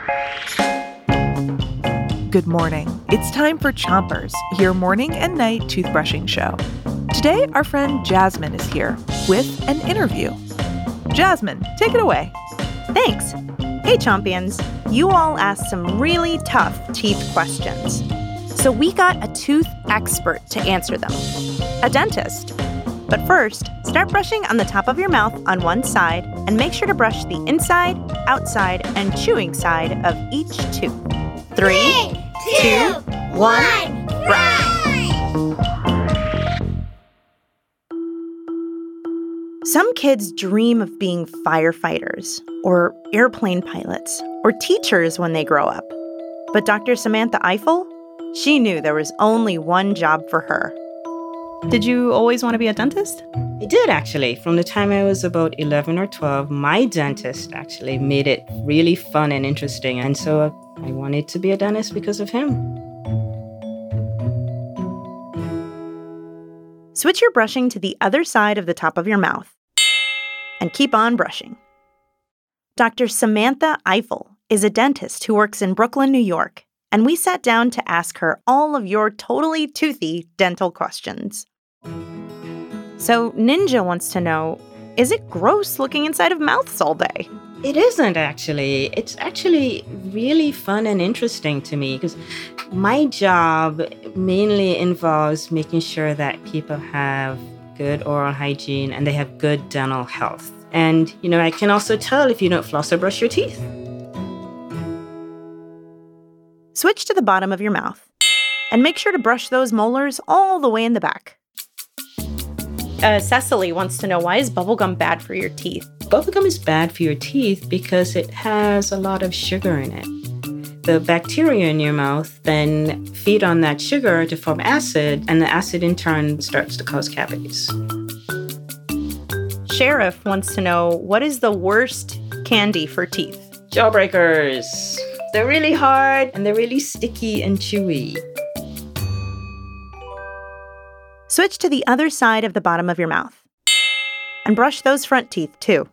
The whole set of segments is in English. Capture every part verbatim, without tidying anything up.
Good morning. It's time for Chompers, your morning and night toothbrushing show. Today, our friend Jasmine is here with an interview. Jasmine, take it away. Thanks. Hey, Chompions. You all asked some really tough teeth questions. So we got a tooth expert to answer them, a dentist. But first, start brushing on the top of your mouth on one side and make sure to brush the inside, outside, and chewing side of each tooth. Three, Three two, two, one, brush! Some kids dream of being firefighters, or airplane pilots, or teachers when they grow up. But Doctor Samantha Eiffel, she knew there was only one job for her. Did you always want to be a dentist? I did, actually. From the time I was about eleven or twelve, my dentist actually made it really fun and interesting. And so I wanted to be a dentist because of him. Switch your brushing to the other side of the top of your mouth. And keep on brushing. Doctor Samantha Eiffel is a dentist who works in Brooklyn, New York. And we sat down to ask her all of your totally toothy dental questions. So Ninja wants to know, is it gross looking inside of mouths all day? It isn't, actually. It's actually really fun and interesting to me because my job mainly involves making sure that people have good oral hygiene and they have good dental health. And, you know, I can also tell if you don't floss or brush your teeth. Switch to the bottom of your mouth and make sure to brush those molars all the way in the back. Uh, Cecily wants to know, why is bubblegum bad for your teeth? Bubblegum is bad for your teeth because it has a lot of sugar in it. The bacteria in your mouth then feed on that sugar to form acid, and the acid in turn starts to cause cavities. Sheriff wants to know, what is the worst candy for teeth? Jawbreakers. They're really hard and they're really sticky and chewy. Switch to the other side of the bottom of your mouth. And brush those front teeth, too.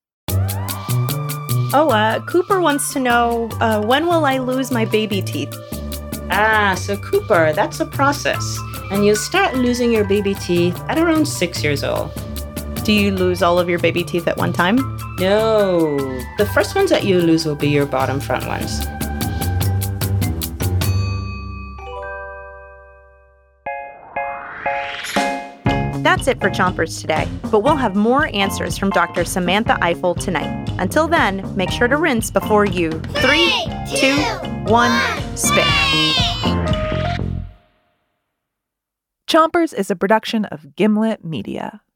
Oh, uh, Cooper wants to know, uh, when will I lose my baby teeth? Ah, so Cooper, that's a process. And you'll start losing your baby teeth at around six years old. Do you lose all of your baby teeth at one time? No. The first ones that you lose will be your bottom front ones. That's it for Chompers today, but we'll have more answers from Doctor Samantha Eiffel tonight. Until then, make sure to rinse before you three, two, one, spit. Chompers is a production of Gimlet Media.